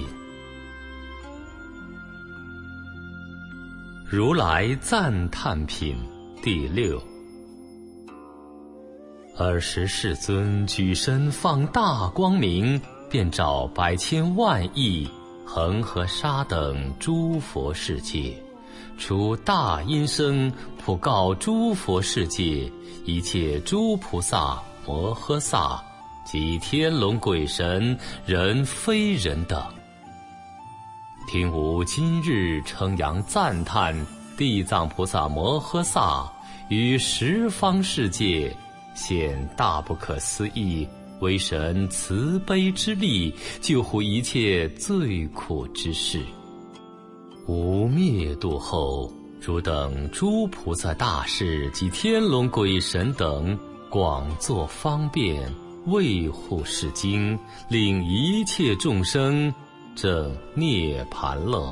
如来赞叹品第六。尔时世尊举身放大光明，遍照百千万亿恒河沙等诸佛世界，出大音声，普告诸佛世界一切诸菩萨摩诃萨及天龙鬼神人非人等。 听吾今日称扬赞叹地藏菩萨摩诃萨于十方世界显大不可思议为神慈悲之力，救护一切最苦之事。吾灭度后，汝等诸菩萨大士及天龙鬼神等广作方便，卫护是经，令一切众生证涅盘乐。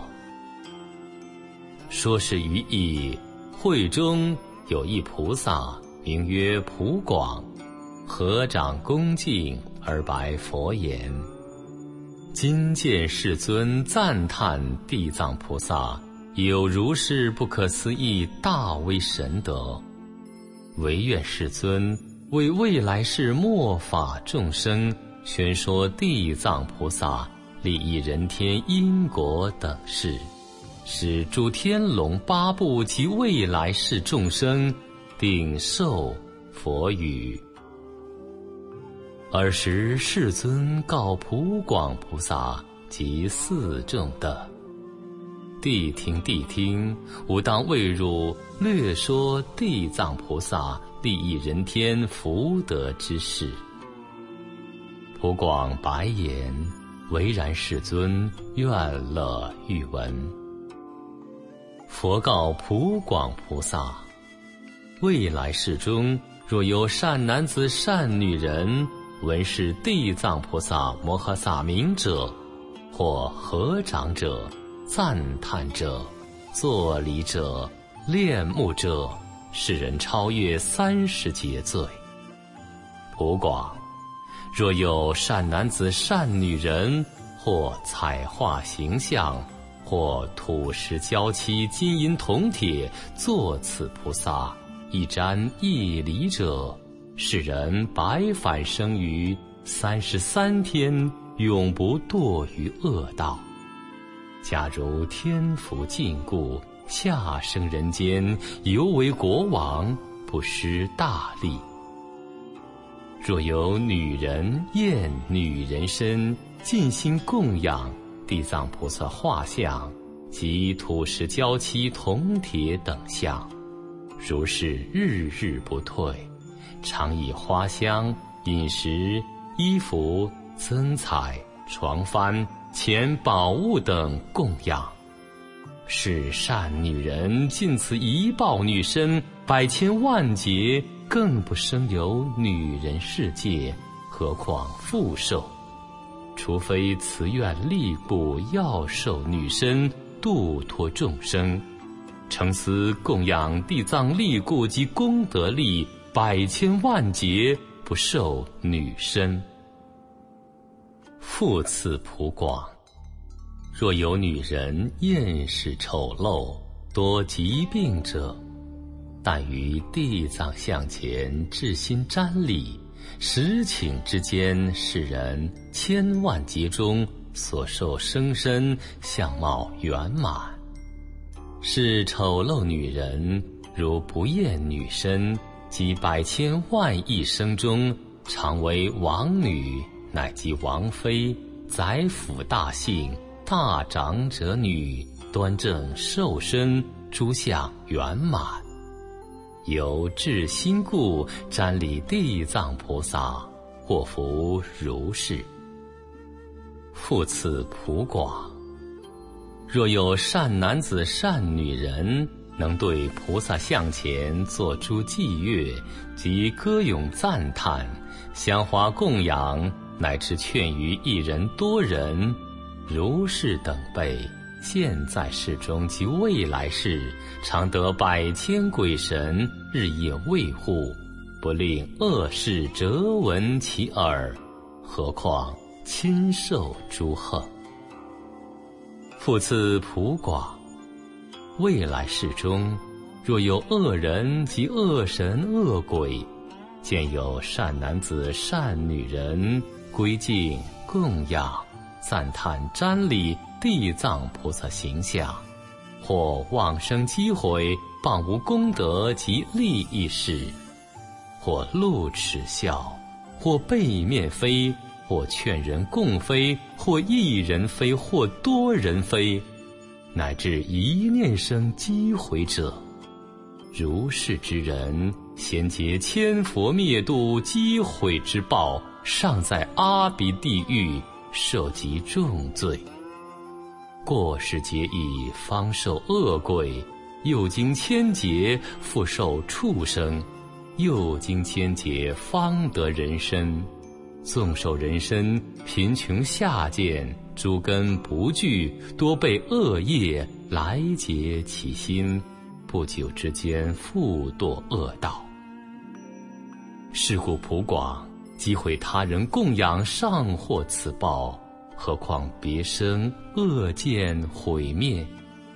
说是于意，会中有一菩萨，名曰普广，合掌恭敬而白佛言：今见世尊赞叹地藏菩萨有如是不可思议大威神德，唯愿世尊为未来世末法众生宣说地藏菩萨利益人天因果等事，使诸天龙八部及未来世众生顶受佛语。尔时世尊告普广菩萨及四众等：谛听谛听，吾当为汝略说地藏菩萨利益人天福德之事。普广白言：唯然世尊，愿乐欲闻。佛告普广菩萨：未来世中，若有善男子善女人闻是地藏菩萨摩诃萨名者，或合掌者、赞叹者、作礼者、恋慕者，世人超越三十劫罪。普广，若有善男子善女人，或彩画形象，或土石胶漆金银铜铁作此菩萨一瞻一礼者，世人百返生于三十三天，永不堕于恶道。假如天福尽故，下生人间，犹为国王，不失大利。若有女人厌女人身，尽心供养地藏菩萨画像及土石胶漆铜铁等像，如是日日不退，常以花香、饮食、衣服、增彩、床幡、钱宝物等供养，是善女人尽此一报女身，百千万劫更不生有女人世界，何况复受？除非慈愿力故要受女身，度脱众生，诚思供养地藏力故及功德力，百千万劫不受女身。复次普广，若有女人厌世丑陋、多疾病者，但于地藏像前至心瞻礼，时顷之间，世人千万劫中所受生身相貌圆满。是丑陋女人，如不厌女身，及百千万亿生中，常为王女，乃及王妃、宰辅大姓、大长者女，端正瘦身，诸相圆满。由至心故，瞻礼地藏菩萨，祸福如是。复次普广，若有善男子善女人，能对菩萨像前作诸伎乐及歌咏赞叹，香花供养，乃至劝于一人多人，如是等辈，现在世中及未来世，常得百千鬼神日夜卫护，不令恶事折闻其耳，何况亲受诸横。复次普广，未来世中，若有恶人及恶神恶鬼，见有善男子善女人归敬供养赞叹瞻礼地藏菩萨形象，或妄生机毁，谤无功德及利益事，或露齿笑，或背面飞， 或劝人共飞，或一人飞，或多人飞，乃至一念生击毁者，如是之人，先结千佛灭度击毁之报，尚在阿鼻地狱受极重罪。过世劫已，方受恶鬼，又经千劫，复受畜生，又经千劫，方得人身。纵受人身，贫穷下贱，诸根不具，多被恶业来结其心，不久之间复堕恶道。是故普广，击毁他人供养，尚获此报，何况别生恶见毁灭？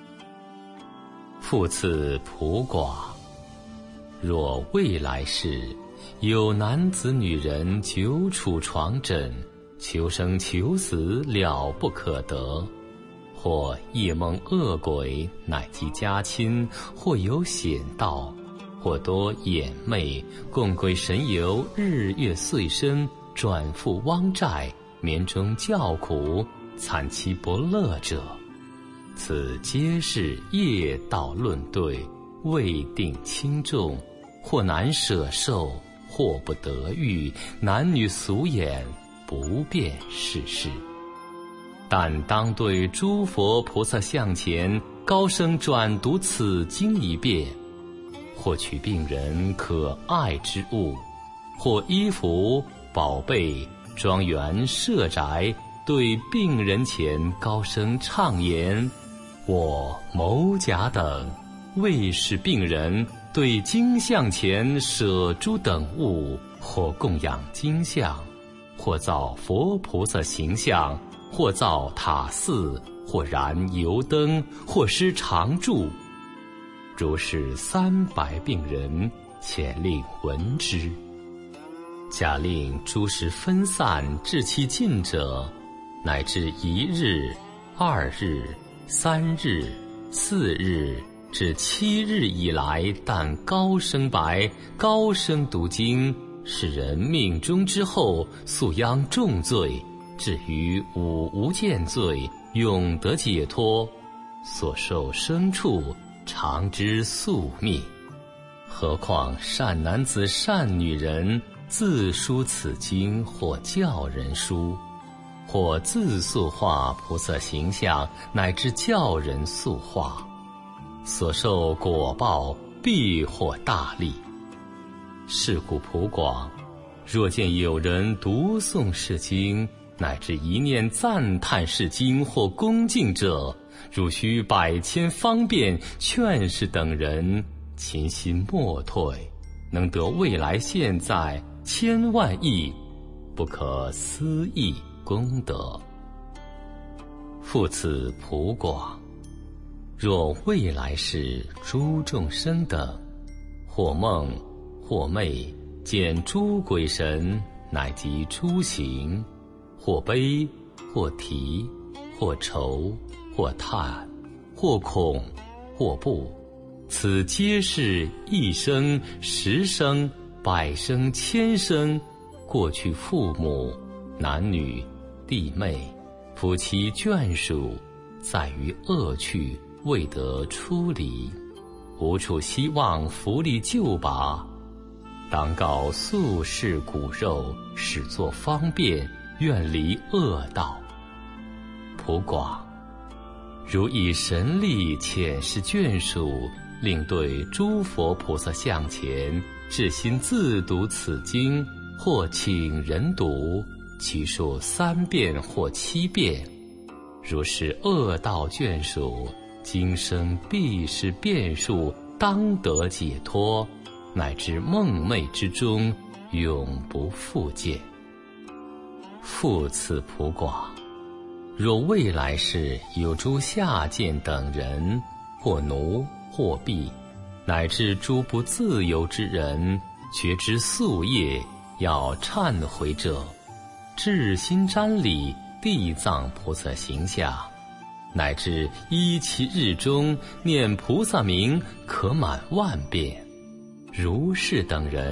复次普广，若未来世有男子女人久处床枕，求生求死了不可得，或夜梦恶鬼乃及家亲，或有险道，或多眼魅，共归神游，日月岁生，转复汪寨，眠中叫苦，惨其不乐者，此皆是业道论对，未定轻重，或难舍受，或不得遇，男女俗眼，不辨世事。但当对诸佛菩萨像前，高声转读此经一遍，或取病人可爱之物，或衣服、宝贝、庄园、舍宅，对病人前高声唱言：我某甲等为使病人对经像前舍诸等物，或供养经像，或造佛菩萨形象，或造塔寺，或燃油灯，或施常住。如是三百病人，且令闻之。假令诸时分散至其近者，乃至一日、二日、三日、四日至七日以来，但高声白、高声读经，使人命中之后，速殃重罪，至于五无间罪，永得解脱，所受牲畜常之宿灭。何况善男子善女人，自书此经，或教人书，或自塑画菩萨形象，乃至教人塑画，所受果报必获大利。是故普广，若见有人读诵是经，乃至一念赞叹是经或恭敬者，汝须百千方便劝示等人，勤心莫退，能得未来现在千万亿不可思议功德。复次普广，若未来世诸众生等，或梦或寐见诸鬼神，乃及诸形，或悲或啼，或愁或叹，或恐或怖，此皆是一生、十生、百生、千生，过去父母、男女、弟妹、夫妻眷属，在于恶趣，未得出离，无处希望福利救拔，当告宿世骨肉，使作方便，远离恶道。普广，如以神力遣示眷属，令对诸佛菩萨像前，至心自读此经，或请人读，其数三遍或七遍。如是恶道眷属，今生必是变数，当得解脱，乃至梦寐之中，永不复见。复次普广，若未来世有诸下贱等人，或奴或婢，乃至诸不自由之人，觉知宿业，要忏悔者，至心瞻礼地藏菩萨形象，乃至依其日中念菩萨名，可满万遍。如是等人，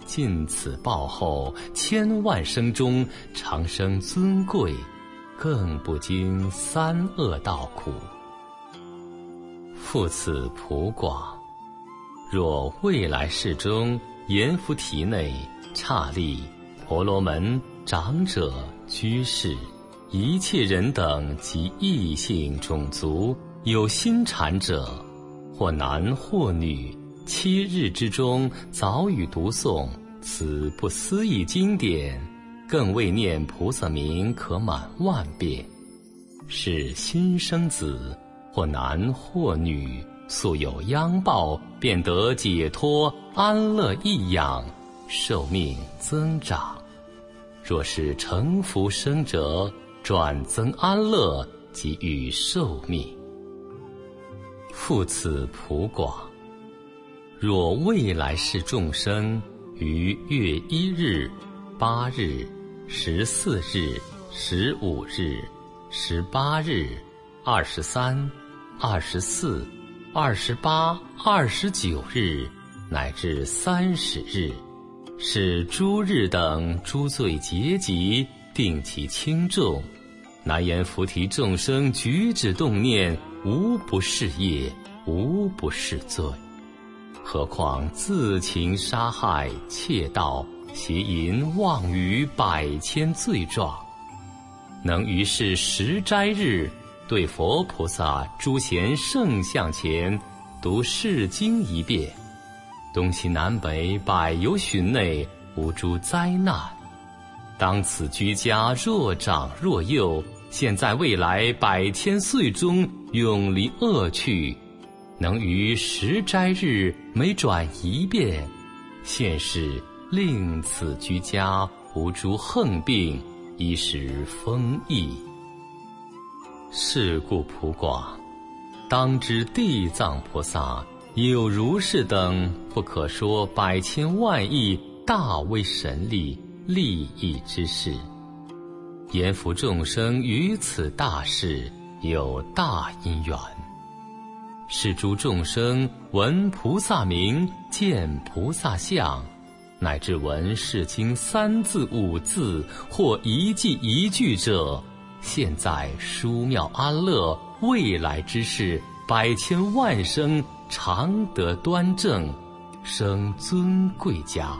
尽此报后，千万生中长生尊贵，更不经三恶道苦。复此普广，若未来世中阎浮提内刹利、婆罗门、长者、居士，一切人等及异性种族有心禅者，或男或女，七日之中早语读诵此不思议经典，更未念菩萨名可满万遍，是新生子，或男或女，素有殃报，便得解脱安乐益养，寿命增长。若是成福生者，转增安乐，即欲寿命。复此普广，若未来世众生于月一日、八日、十四日、十五日、十八日、二十三、二十四、二十八、二十九日，乃至三十日，是诸日等诸罪结集，定其轻重。南阎浮提众生举止动念，无不是业，无不是罪。何况自情杀害、窃盗、邪淫、妄语百千罪状，能于是十斋日对佛菩萨诸贤圣像前读释经一遍，东西南北百由旬内无诸灾难。当此居家若长若幼，现在未来百千岁中永离恶趣，能于十斋日每转一遍，现是令此居家无诸横病，衣食丰溢。是故普广，当知地藏菩萨有如是等不可说百千万亿大威神力利益之事，阎浮众生于此大事有大因缘。是诸众生闻菩萨名，见菩萨相，乃至闻是经三字五字或一记一句者，现在殊妙安乐，未来之事百千万生常得端正，生尊贵家。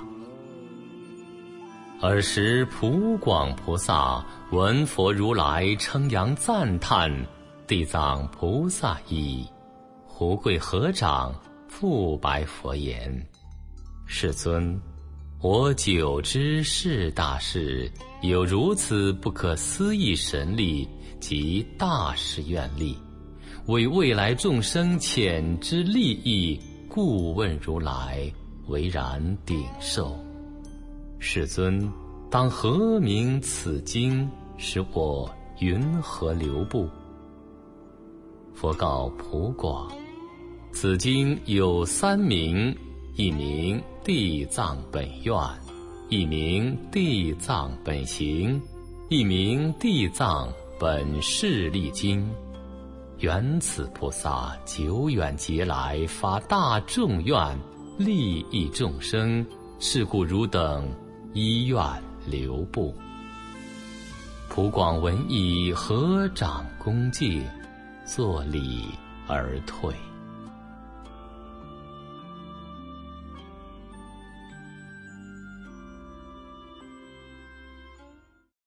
尔时普广菩萨闻佛如来称扬赞叹，地藏菩萨意，胡跪合掌，复白佛言：世尊，我久知是大事有如此不可思议神力及大誓愿力，为未来众生浅之利益，故问如来，唯然顶受。世尊，当何名此经，使我云何留步？佛告普广：此经有三名，一名地藏本愿，一名地藏本行，一名地藏本誓力经。缘此菩萨久远劫来发大众愿，利益众生，是故汝等依愿留步。普广闻已，合掌恭敬，作礼而退。